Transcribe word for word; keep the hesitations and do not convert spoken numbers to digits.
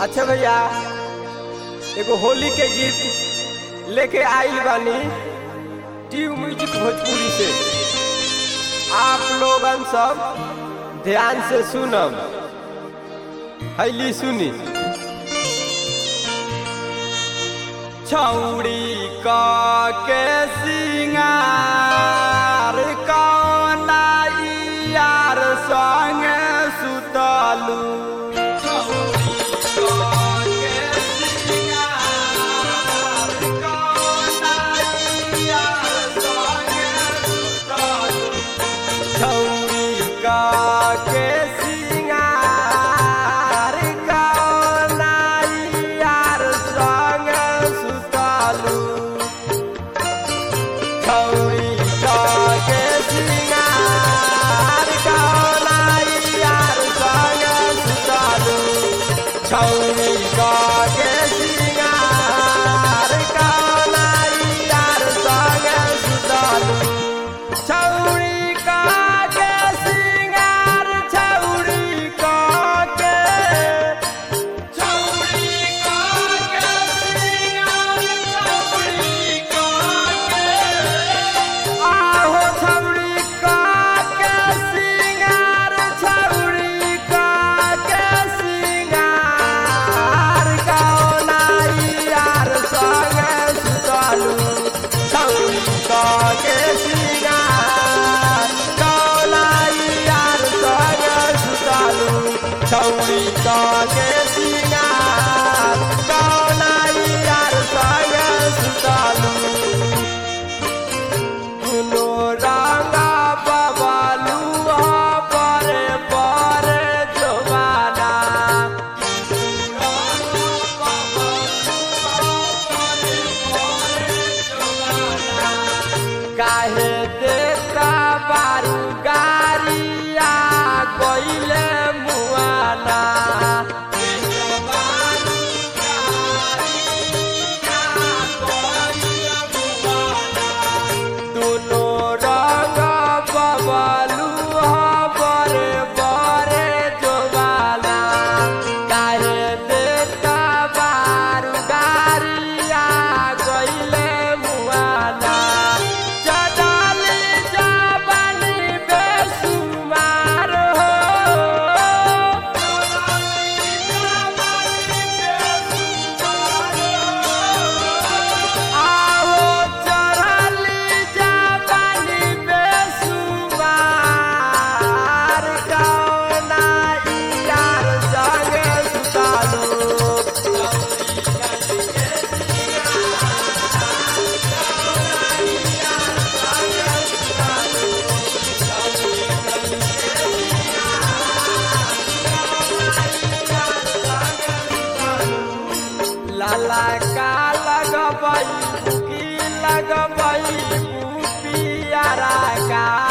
अच्छा भैया, एगो होली के गीत लेके आइल बानी ट्यूब म्यूजिक भोजपुरी से। आप लोगन सब ध्यान से सुनम, हैली सुनी। छौड़ी का के सिंगार कौना यार संग सुतलू। छौड़ी का के सिंगार कौना यार संग सुतलू। दुनो रंगा बबलू परे परे जोबाना। काहे देखा बारू गारिया कोइले लाला का लगबई की लगबई पियारा का।